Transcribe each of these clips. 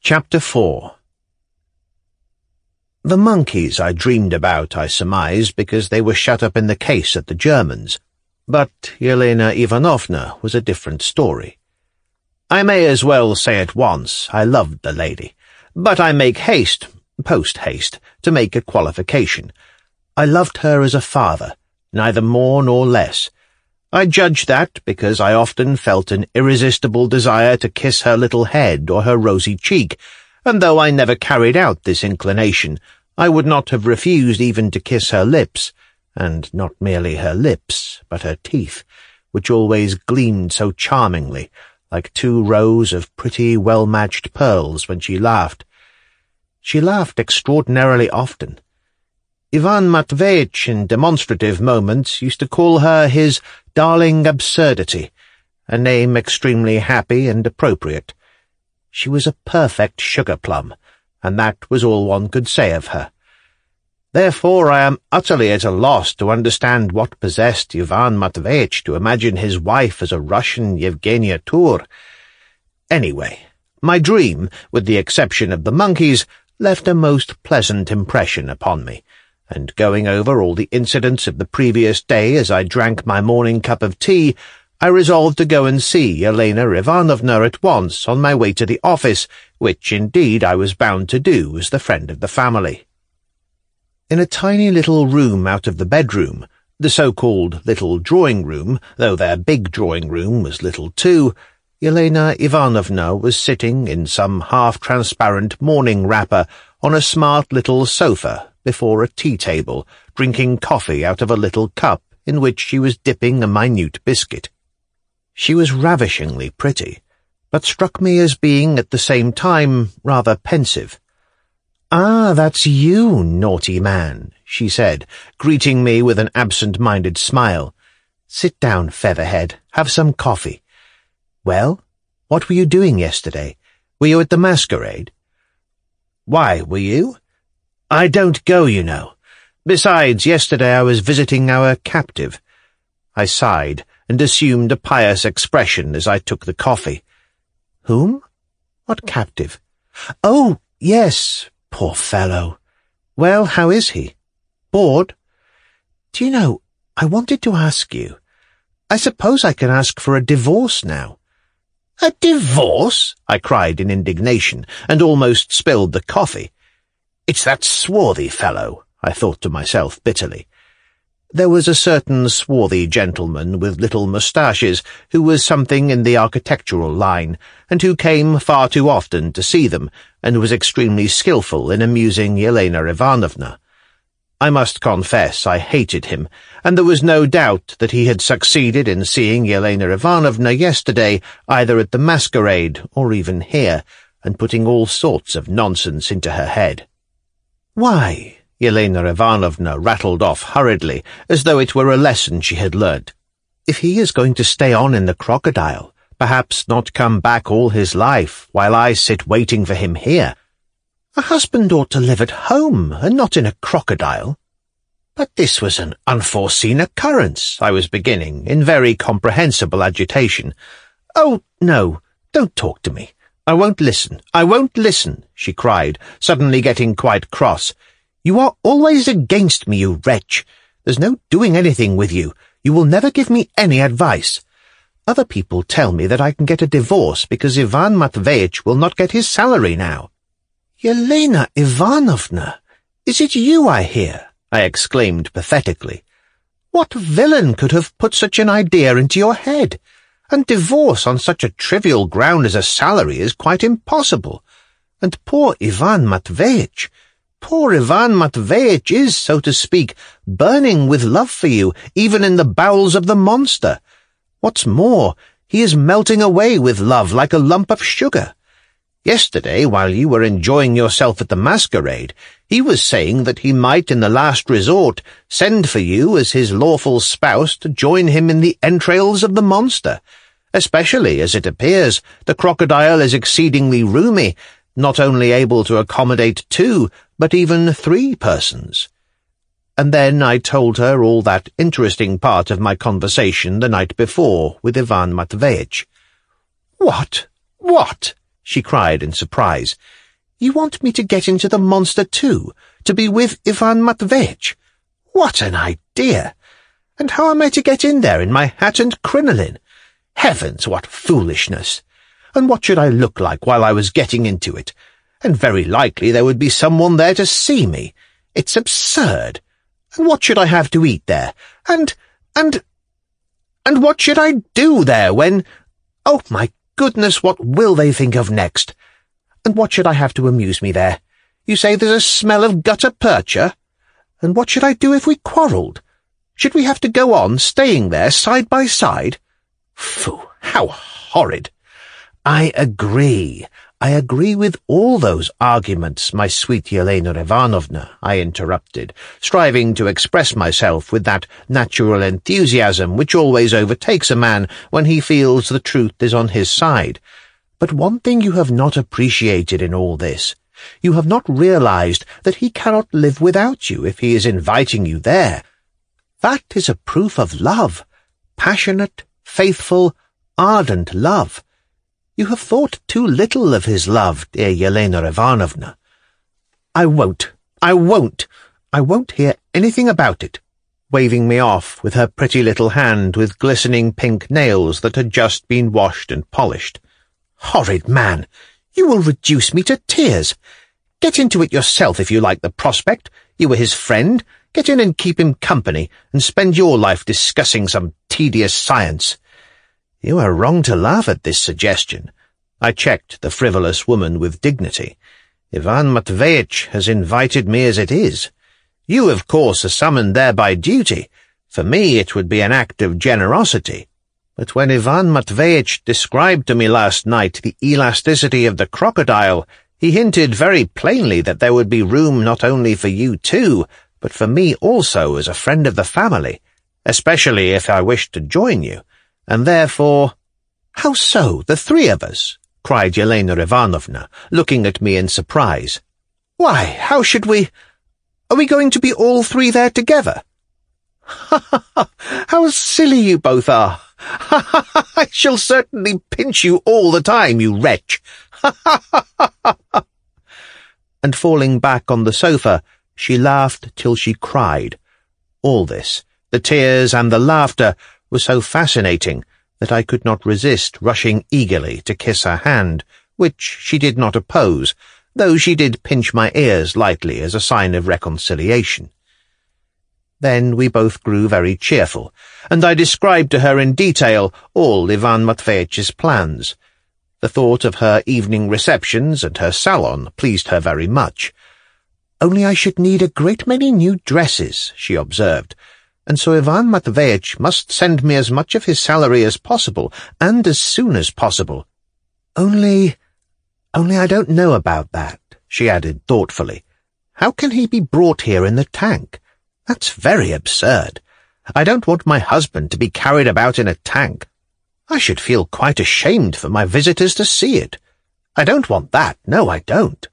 Chapter 4. The monkeys I dreamed about, I surmised, because they were shut up in the case at the Germans, but Elena Ivanovna was a different story. I may as well say at once I loved the lady, but I make haste, post-haste, to make a qualification. I loved her as a father, neither more nor less. I judged that because I often felt an irresistible desire to kiss her little head or her rosy cheek, and though I never carried out this inclination, I would not have refused even to kiss her lips, and not merely her lips, but her teeth, which always gleamed so charmingly, like 2 rows of pretty, well-matched pearls when she laughed. She laughed extraordinarily often. Ivan Matveyitch, in demonstrative moments, used to call her his darling absurdity, a name extremely happy and appropriate. She was a perfect sugar-plum, and that was all one could say of her. Therefore I am utterly at a loss to understand what possessed Ivan Matveyitch to imagine his wife as a Russian Yevgenia Tur. Anyway, my dream, with the exception of the monkeys, left a most pleasant impression upon me, and going over all the incidents of the previous day as I drank my morning cup of tea, I resolved to go and see Elena Ivanovna at once on my way to the office, which indeed I was bound to do as the friend of the family. In a tiny little room out of the bedroom, the so-called little drawing-room, though their big drawing-room was little too, Elena Ivanovna was sitting in some half-transparent morning wrapper on a smart little sofa before a tea-table, drinking coffee out of a little cup in which she was dipping a minute biscuit. She was ravishingly pretty, but struck me as being at the same time rather pensive. "Ah, that's you, naughty man," she said, greeting me with an absent-minded smile. "Sit down, Featherhead, have some coffee. Well, what were you doing yesterday? Were you at the masquerade?" "Why, were you?" "I don't go, you know. Besides, yesterday I was visiting our captive." I sighed, and assumed a pious expression as I took the coffee. "Whom? What captive?" "Oh, yes, poor fellow. Well, how is he? Bored? Do you know, I wanted to ask you. I suppose I can ask for a divorce now." "A divorce?" I cried in indignation, and almost spilled the coffee. "It's that swarthy fellow," I thought to myself bitterly. There was a certain swarthy gentleman with little moustaches who was something in the architectural line, and who came far too often to see them, and was extremely skilful in amusing Elena Ivanovna. I must confess I hated him, and there was no doubt that he had succeeded in seeing Elena Ivanovna yesterday, either at the masquerade or even here, and putting all sorts of nonsense into her head. "Why?" Elena Ivanovna rattled off hurriedly, as though it were a lesson she had learnt. "If he is going to stay on in the crocodile, perhaps not come back all his life, while I sit waiting for him here. A husband ought to live at home, and not in a crocodile." "But this was an unforeseen occurrence," I was beginning, in very comprehensible agitation. "Oh, no, don't talk to me. I won't listen, she cried, suddenly getting quite cross. "You are always against me, you wretch. There's no doing anything with you. You will never give me any advice. Other people tell me that I can get a divorce because Ivan Matveyitch will not get his salary now." "Elena Ivanovna, is it you I hear?" I exclaimed pathetically. "What villain could have put such an idea into your head? And divorce on such a trivial ground as a salary is quite impossible. And poor Ivan Matveyitch is, so to speak, burning with love for you, even in the bowels of the monster. What's more, he is melting away with love like a lump of sugar. Yesterday, while you were enjoying yourself at the masquerade, he was saying that he might, in the last resort, send for you as his lawful spouse to join him in the entrails of the monster, especially as it appears the crocodile is exceedingly roomy, not only able to accommodate 2, but even 3 persons. And then I told her all that interesting part of my conversation the night before with Ivan Matveyitch. "What? she cried in surprise. "You want me to get into the monster too, to be with Ivan Matveyich? What an idea! And how am I to get in there in my hat and crinoline? Heavens, what foolishness! And what should I look like while I was getting into it? And very likely there would be someone there to see me. It's absurd. And what should I have to eat there? And what should I do there when— Oh, my goodness, what will they think of next? And what should I have to amuse me there? You say there's a smell of gutta-percha? And what should I do if we quarrelled? Should we have to go on staying there side by side? Phoo, how horrid! I agree with all those arguments, my sweet Yelena Ivanovna, I interrupted, striving to express myself with that natural enthusiasm which always overtakes a man when he feels the truth is on his side. But one thing you have not appreciated in all this. You have not realized that he cannot live without you if he is inviting you there. That is a proof of love, passionate, faithful, ardent love. You have thought too little of his love, dear Yelena Ivanovna. I won't hear anything about it, waving me off with her pretty little hand with glistening pink nails that had just been washed and polished. Horrid man! You will reduce me to tears. Get into it yourself if you like the prospect. You were his friend. Get in and keep him company, and spend your life discussing some tedious science. You are wrong to laugh at this suggestion. I checked the frivolous woman with dignity. Ivan Matveyich has invited me as it is. You, of course, are summoned there by duty. For me it would be an act of generosity. But when Ivan Matveyich described to me last night the elasticity of the crocodile, he hinted very plainly that there would be room not only for you two, but for me also as a friend of the family, especially if I wished to join you. And therefore— How so, the three of us? Cried Yelena Ivanovna, looking at me in surprise. Why, how should we— Are we going to be all three there together? Ha ha ha! How silly you both are! Ha ha ha! I shall certainly pinch you all the time, you wretch! Ha ha ha ha ha! And falling back on the sofa, she laughed till she cried. All this, the tears and the laughter, was so fascinating that I could not resist rushing eagerly to kiss her hand, which she did not oppose, though she did pinch my ears lightly as a sign of reconciliation. Then we both grew very cheerful, and I described to her in detail all Ivan Matveyich's plans. The thought of her evening receptions and her salon pleased her very much. Only I should need a great many new dresses, she observed, and so Ivan Matveyich must send me as much of his salary as possible, and as soon as possible. Only I don't know about that, she added thoughtfully. How can he be brought here in the tank? That's very absurd. I don't want my husband to be carried about in a tank. I should feel quite ashamed for my visitors to see it. I don't want that, no, I don't.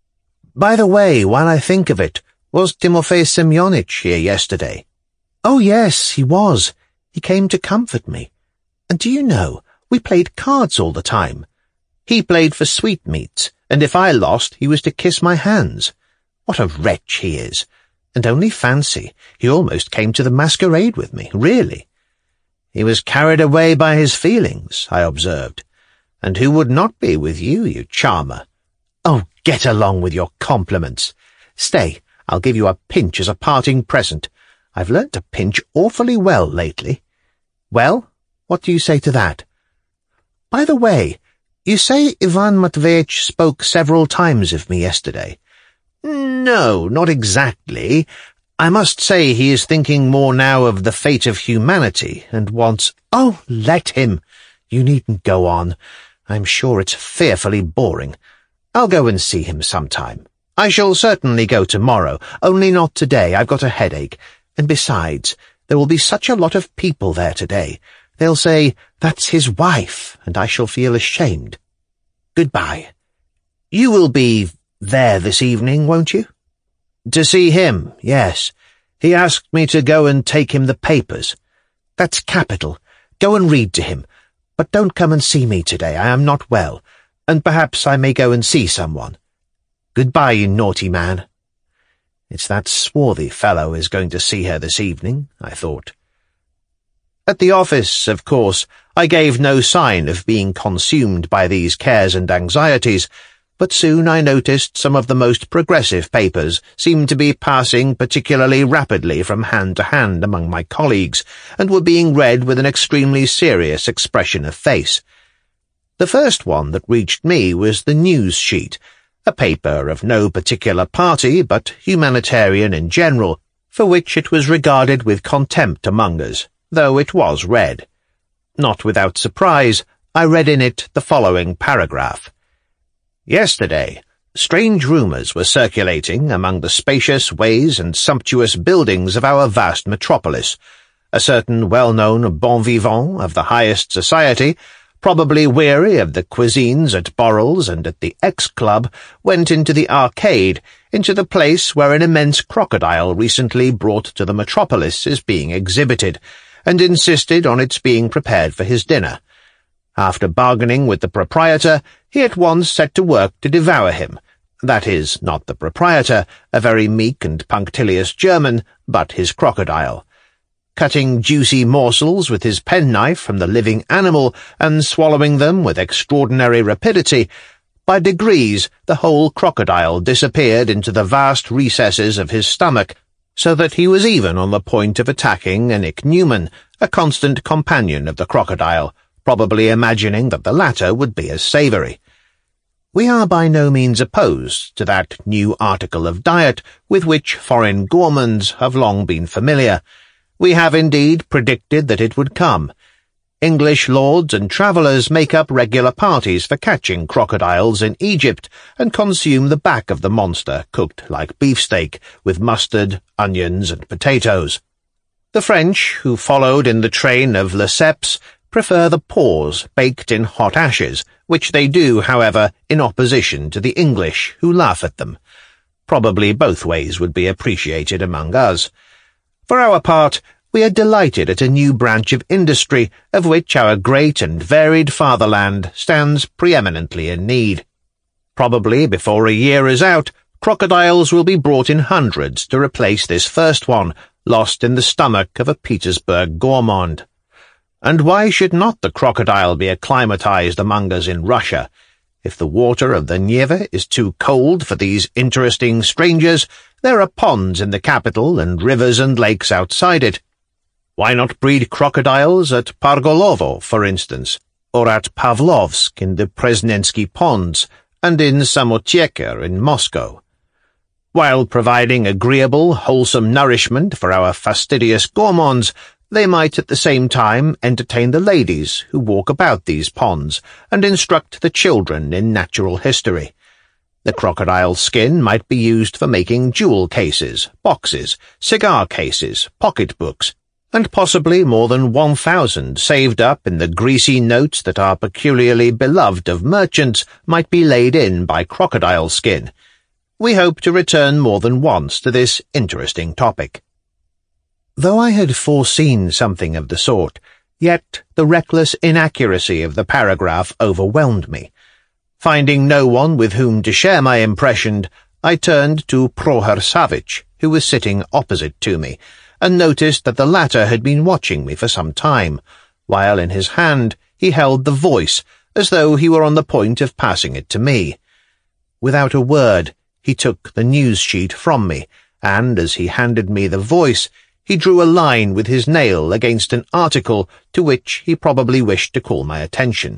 By the way, while I think of it, was Timofey Semyonich here yesterday? Oh, yes, he was. He came to comfort me. And do you know, we played cards all the time. He played for sweetmeats, and if I lost, he was to kiss my hands. What a wretch he is. And only fancy, he almost came to the masquerade with me, really. He was carried away by his feelings, I observed. And who would not be with you, you charmer? Oh, get along with your compliments. Stay, I'll give you a pinch as a parting present. I've learnt to pinch awfully well lately. Well, what do you say to that? By the way, you say Ivan Matveyich spoke several times of me yesterday. No, not exactly. I must say he is thinking more now of the fate of humanity, and wants— Oh, let him. You needn't go on. I'm sure it's fearfully boring. I'll go and see him sometime. I shall certainly go tomorrow, only not today. I've got a headache. And besides, there will be such a lot of people there today. They'll say, that's his wife, and I shall feel ashamed. Goodbye. You will be there this evening, won't you? To see him, yes. He asked me to go and take him the papers. That's capital. Go and read to him. But don't come and see me today. I am not well. and perhaps I may go and see someone. Goodbye, you naughty man. It's that swarthy fellow is going to see her this evening, I thought. At the office, of course, I gave no sign of being consumed by these cares and anxieties, but soon I noticed some of the most progressive papers seemed to be passing particularly rapidly from hand to hand among my colleagues, and were being read with an extremely serious expression of face. The first one that reached me was the news sheet, a paper of no particular party but humanitarian in general, for which it was regarded with contempt among us, though it was read. Not without surprise, I read in it the following paragraph. Yesterday, strange rumours were circulating among the spacious ways and sumptuous buildings of our vast metropolis. A certain well-known bon vivant of the highest society, probably weary of the cuisines at Borrell's and at the X-Club, went into the arcade, into the place where an immense crocodile recently brought to the metropolis is being exhibited, and insisted on its being prepared for his dinner. After bargaining with the proprietor, he at once set to work to devour him. That is, not the proprietor, a very meek and punctilious German, but his crocodile. Cutting juicy morsels with his penknife from the living animal and swallowing them with extraordinary rapidity, by degrees the whole crocodile disappeared into the vast recesses of his stomach, so that he was even on the point of attacking an ichneumon, a constant companion of the crocodile, probably imagining that the latter would be as savoury. We are by no means opposed to that new article of diet with which foreign gourmands have long been familiar. We have indeed predicted that it would come. English lords and travellers make up regular parties for catching crocodiles in Egypt and consume the back of the monster cooked like beefsteak, with mustard, onions, and potatoes. The French, who followed in the train of Lesseps, prefer the paws baked in hot ashes, which they do, however, in opposition to the English, who laugh at them. Probably both ways would be appreciated among us. For our part, we are delighted at a new branch of industry of which our great and varied fatherland stands preeminently in need. Probably before a year is out, crocodiles will be brought in hundreds to replace this first one, lost in the stomach of a Petersburg gourmand. And why should not the crocodile be acclimatized among us in Russia? If the water of the Neva is too cold for these interesting strangers, there are ponds in the capital and rivers and lakes outside it. Why not breed crocodiles at Pargolovo, for instance, or at Pavlovsk in the Presnensky ponds, and in Samotyeka in Moscow? While providing agreeable, wholesome nourishment for our fastidious gourmands, they might at the same time entertain the ladies who walk about these ponds and instruct the children in natural history. The crocodile skin might be used for making jewel cases, boxes, cigar cases, pocketbooks, and possibly more than 1,000 saved up in the greasy notes that are peculiarly beloved of merchants might be laid in by crocodile skin. We hope to return more than once to this interesting topic. Though I had foreseen something of the sort, yet the reckless inaccuracy of the paragraph overwhelmed me. Finding no one with whom to share my impression, I turned to Prohor Savitch, who was sitting opposite to me, and noticed that the latter had been watching me for some time, while in his hand he held the Voice, as though he were on the point of passing it to me. Without a word, he took the news sheet from me, and as he handed me the Voice, he drew a line with his nail against an article to which he probably wished to call my attention.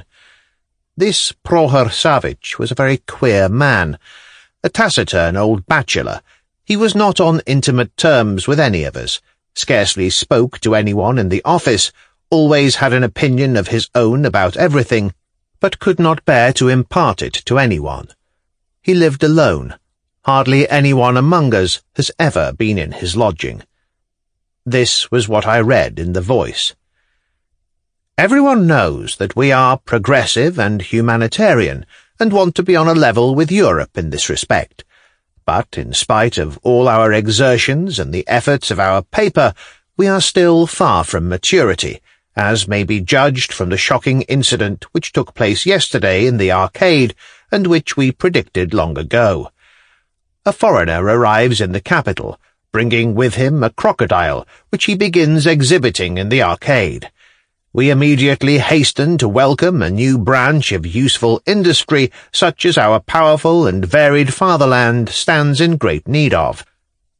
This Prohor Savitch was a very queer man, a taciturn old bachelor. He was not on intimate terms with any of us, scarcely spoke to anyone in the office, always had an opinion of his own about everything, but could not bear to impart it to anyone. He lived alone. Hardly anyone among us has ever been in his lodging. This was what I read in the Voice. Everyone knows that we are progressive and humanitarian, and want to be on a level with Europe in this respect. But in spite of all our exertions and the efforts of our paper, we are still far from maturity, as may be judged from the shocking incident which took place yesterday in the arcade, and which we predicted long ago. A foreigner arrives in the capital, bringing with him a crocodile, which he begins exhibiting in the arcade. We immediately hasten to welcome a new branch of useful industry such as our powerful and varied fatherland stands in great need of.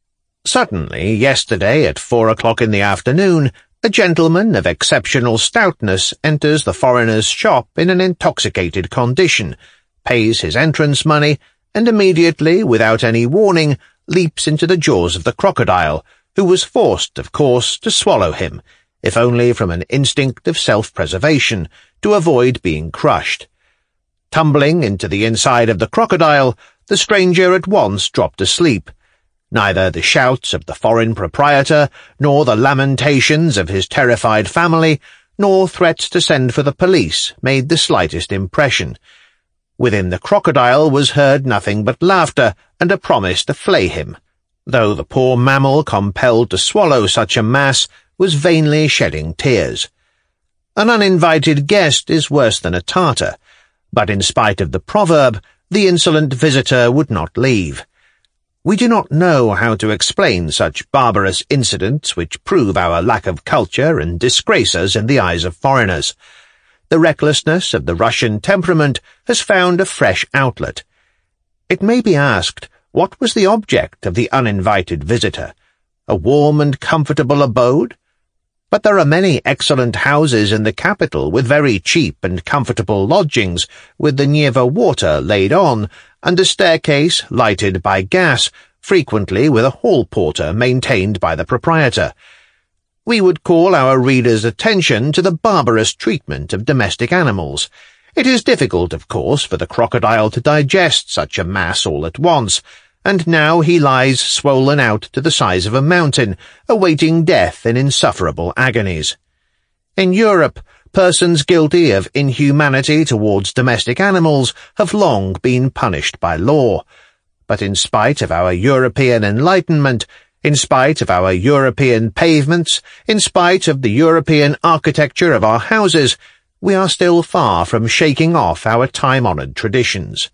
Suddenly, yesterday at 4 o'clock in the afternoon, a gentleman of exceptional stoutness enters the foreigner's shop in an intoxicated condition, pays his entrance money, and immediately, without any warning, leaps into the jaws of the crocodile, who was forced, of course, to swallow him, if only from an instinct of self-preservation, to avoid being crushed. Tumbling into the inside of the crocodile, the stranger at once dropped asleep. Neither the shouts of the foreign proprietor, nor the lamentations of his terrified family, nor threats to send for the police made the slightest impression. Within the crocodile was heard nothing but laughter and a promise to flay him, though the poor mammal compelled to swallow such a mass was vainly shedding tears. An uninvited guest is worse than a Tartar, but in spite of the proverb, the insolent visitor would not leave. We do not know how to explain such barbarous incidents which prove our lack of culture and disgrace us in the eyes of foreigners. The recklessness of the Russian temperament has found a fresh outlet. It may be asked, what was the object of the uninvited visitor? A warm and comfortable abode? But there are many excellent houses in the capital with very cheap and comfortable lodgings, with the Neva water laid on, and a staircase lighted by gas, frequently with a hall porter maintained by the proprietor. We would call our readers' attention to the barbarous treatment of domestic animals. It is difficult, of course, for the crocodile to digest such a mass all at once, and now he lies swollen out to the size of a mountain, awaiting death in insufferable agonies. In Europe, persons guilty of inhumanity towards domestic animals have long been punished by law. But in spite of our European enlightenment, in spite of our European pavements, in spite of the European architecture of our houses, we are still far from shaking off our time-honoured traditions.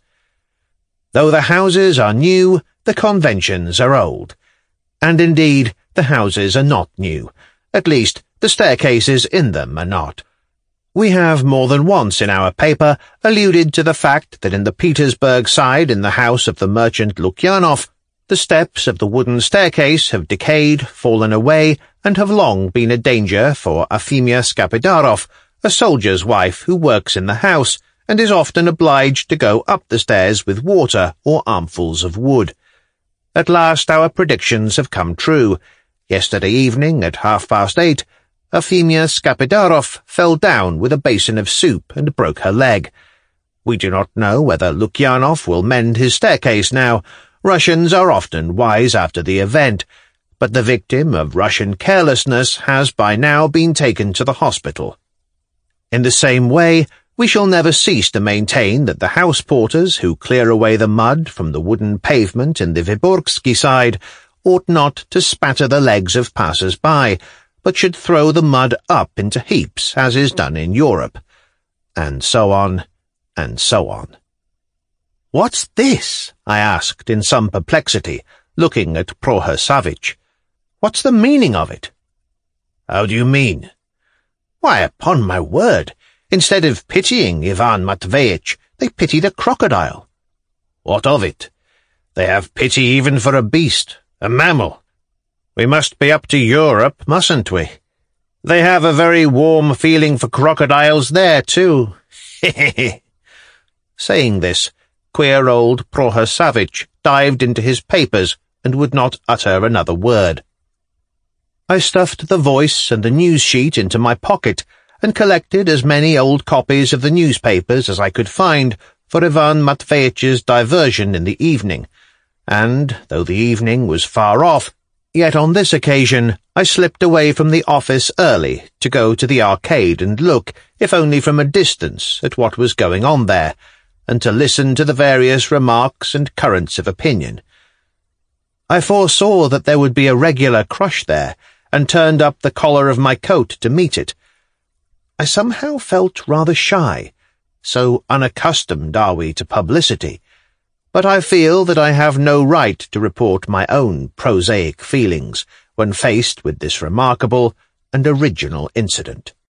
Though the houses are new, the conventions are old. And indeed, the houses are not new. At least, the staircases in them are not. We have more than once in our paper alluded to the fact that in the Petersburg side in the house of the merchant Lukyanov, the steps of the wooden staircase have decayed, fallen away, and have long been a danger for Afimya Skapidarov, a soldier's wife who works in the house, and is often obliged to go up the stairs with water or armfuls of wood. At last our predictions have come true. Yesterday evening at 8:30, Afimya Skapidarov fell down with a basin of soup and broke her leg. We do not know whether Lukyanov will mend his staircase now. Russians are often wise after the event, but the victim of Russian carelessness has by now been taken to the hospital. In the same way, we shall never cease to maintain that the house porters who clear away the mud from the wooden pavement in the Vyborgsky side ought not to spatter the legs of passers-by, but should throw the mud up into heaps, as is done in Europe. And so on, and so on. "What's this?" I asked in some perplexity, looking at Prohor-Savitch. "What's the meaning of it?" "How do you mean?" "Why, upon my word, instead of pitying Ivan Matveyitch, they pity the crocodile." "What of it? They have pity even for a beast, a mammal. We must be up to Europe, mustn't we? They have a very warm feeling for crocodiles there, too. Saying this, queer old Prohor-Savitch dived into his papers and would not utter another word. I stuffed the Voice and the news sheet into my pocket and collected as many old copies of the newspapers as I could find for Ivan Matveyitch's diversion in the evening, and, though the evening was far off, yet on this occasion I slipped away from the office early to go to the arcade and look, if only from a distance, at what was going on there, and to listen to the various remarks and currents of opinion. I foresaw that there would be a regular crush there, and turned up the collar of my coat to meet it. I somehow felt rather shy, so unaccustomed are we to publicity, but I feel that I have no right to report my own prosaic feelings when faced with this remarkable and original incident.